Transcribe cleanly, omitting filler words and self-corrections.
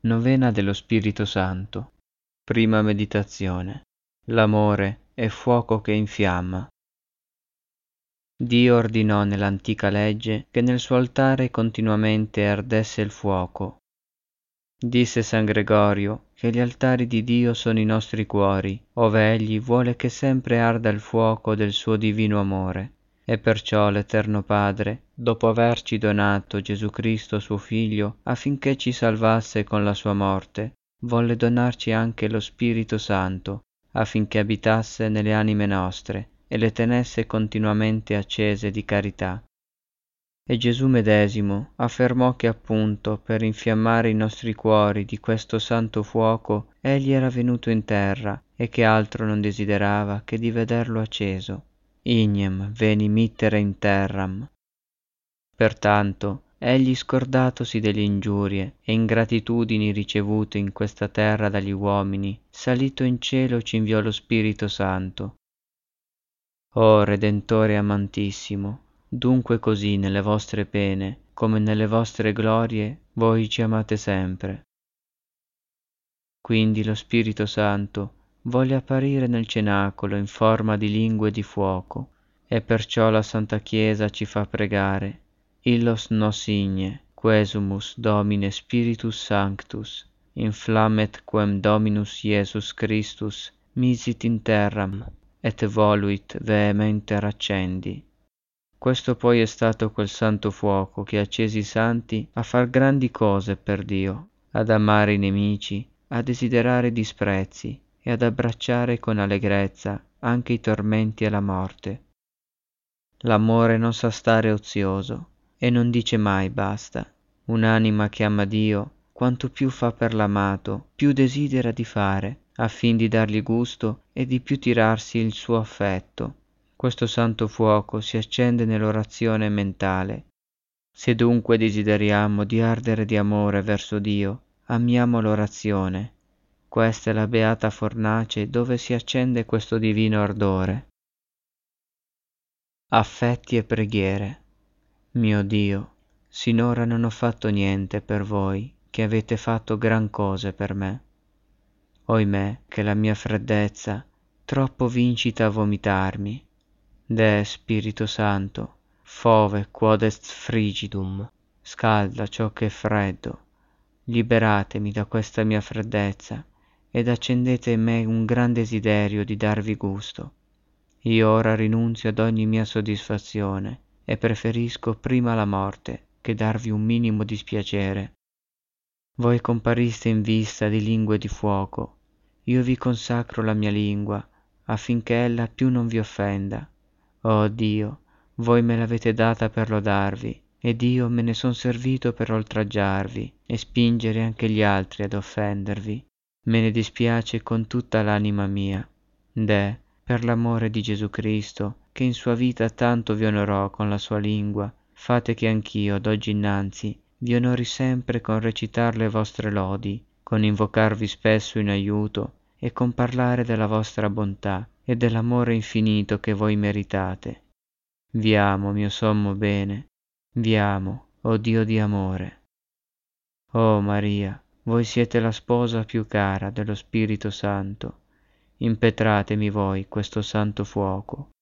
Novena dello Spirito Santo. Prima meditazione. L'amore è fuoco che infiamma. Dio ordinò nell'antica legge che nel suo altare continuamente ardesse il fuoco. Disse San Gregorio che gli altari di Dio sono i nostri cuori, ove Egli vuole che sempre arda il fuoco del suo divino amore. E perciò l'Eterno Padre, dopo averci donato Gesù Cristo suo Figlio, affinché ci salvasse con la sua morte, volle donarci anche lo Spirito Santo, affinché abitasse nelle anime nostre e le tenesse continuamente accese di carità. E Gesù medesimo affermò che appunto per infiammare i nostri cuori di questo santo fuoco Egli era venuto in terra e che altro non desiderava che di vederlo acceso. Ignem veni mittere in terram. Pertanto, egli scordatosi delle ingiurie e ingratitudini ricevute in questa terra dagli uomini, salito in cielo ci inviò lo Spirito Santo. O Redentore amantissimo, dunque così nelle vostre pene, come nelle vostre glorie, voi ci amate sempre. Quindi lo Spirito Santo volle apparire nel cenacolo in forma di lingue di fuoco, e perciò la Santa Chiesa ci fa pregare: Illos nos igne, quesumus Domine Spiritus Sanctus, inflammet quem Dominus Iesus Christus misit in terram, et voluit vehementer accendi. Questo poi è stato quel santo fuoco che ha accesi i santi a far grandi cose per Dio, ad amare i nemici, a desiderare i disprezzi e ad abbracciare con allegrezza anche i tormenti e la morte. L'amore non sa stare ozioso e non dice mai basta. Un'anima che ama Dio, quanto più fa per l'amato, più desidera di fare, affin di dargli gusto e di più tirarsi il suo affetto. Questo santo fuoco si accende nell'orazione mentale. Se dunque desideriamo di ardere di amore verso Dio, amiamo l'orazione. Questa è la beata fornace dove si accende questo divino ardore. Affetti e preghiere. Mio Dio, sinora non ho fatto niente per voi, che avete fatto gran cose per me. Oimè che la mia freddezza troppo vincita a vomitarmi. De Spirito Santo, fove quod est frigidum, scalda ciò che è freddo. Liberatemi da questa mia freddezza ed accendete in me un gran desiderio di darvi gusto. Io ora rinunzio ad ogni mia soddisfazione e preferisco prima la morte che darvi un minimo dispiacere. Voi compariste in vista di lingue di fuoco, io vi consacro la mia lingua affinché ella più non vi offenda. Oh Dio, voi me l'avete data per lodarvi, ed io me ne son servito per oltraggiarvi e spingere anche gli altri ad offendervi. Me ne dispiace con tutta l'anima mia. Deh, per l'amore di Gesù Cristo, che in sua vita tanto vi onorò con la sua lingua, fate che anch'io, d'oggi innanzi, vi onori sempre con recitar le vostre lodi, con invocarvi spesso in aiuto e con parlare della vostra bontà e dell'amore infinito che voi meritate. Vi amo, mio sommo bene, vi amo, o Dio di amore. O Maria, voi siete la sposa più cara dello Spirito Santo. Impetratemi voi questo santo fuoco,